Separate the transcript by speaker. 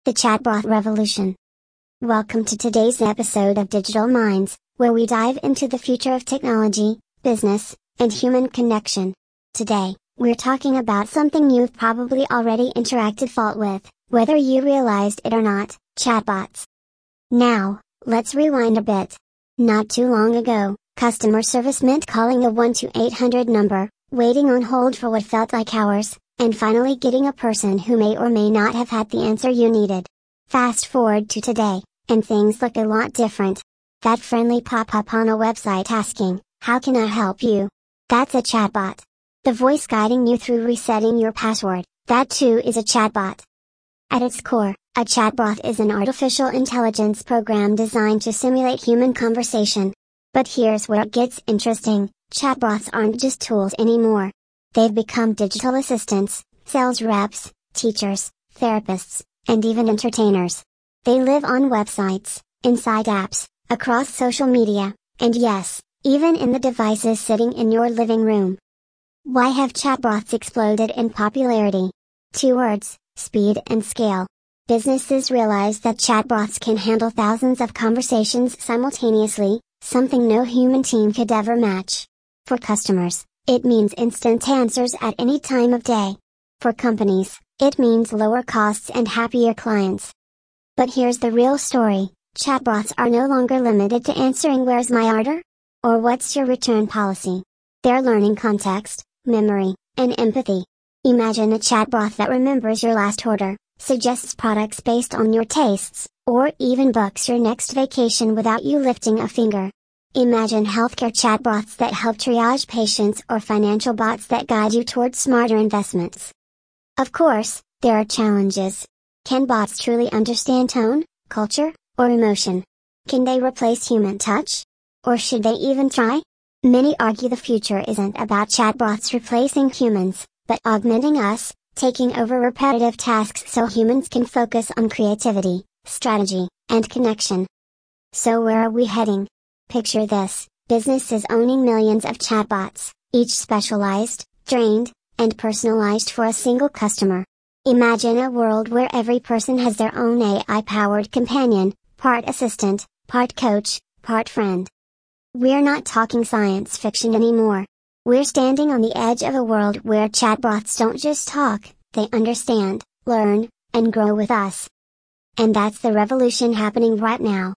Speaker 1: The Chatbot Revolution. Welcome to today's episode of Digital Minds, where we dive into the future of technology, business, and human connection. Today, we're talking about something you've probably already interacted with, whether you realized it or not: chatbots. Now, let's rewind a bit. Not too long ago, customer service meant calling a 1-800 number, waiting on hold for what felt like hours, and finally getting a person who may or may not have had the answer you needed. Fast forward to today, and things look a lot different. That friendly pop-up on a website asking, "How can I help you?" That's a chatbot. The voice guiding you through resetting your password, that too is a chatbot. At its core, a chatbot is an artificial intelligence program designed to simulate human conversation. But here's where it gets interesting: chatbots aren't just tools anymore. They've become digital assistants, sales reps, teachers, therapists, and even entertainers. They live on websites, inside apps, across social media, and yes, even in the devices sitting in your living room. Why have chatbots exploded in popularity? Two words: speed and scale. Businesses realize that chatbots can handle thousands of conversations simultaneously, something no human team could ever match. For customers, it means instant answers at any time of day. For companies, it means lower costs and happier clients. But here's the real story: chatbots are no longer limited to answering "Where's my order?" or "What's your return policy?" They're learning context, memory, and empathy. Imagine a chatbot that remembers your last order, suggests products based on your tastes, or even books your next vacation without you lifting a finger. Imagine healthcare chatbots that help triage patients, or financial bots that guide you towards smarter investments. Of course, there are challenges. Can bots truly understand tone, culture, or emotion? Can they replace human touch? Or should they even try? Many argue the future isn't about chatbots replacing humans, but augmenting us, taking over repetitive tasks so humans can focus on creativity, strategy, and connection. So where are we heading? Picture this: businesses owning millions of chatbots, each specialized, trained, and personalized for a single customer. Imagine a world where every person has their own AI-powered companion, part assistant, part coach, part friend. We're not talking science fiction anymore. We're standing on the edge of a world where chatbots don't just talk, they understand, learn, and grow with us. And that's the revolution happening right now.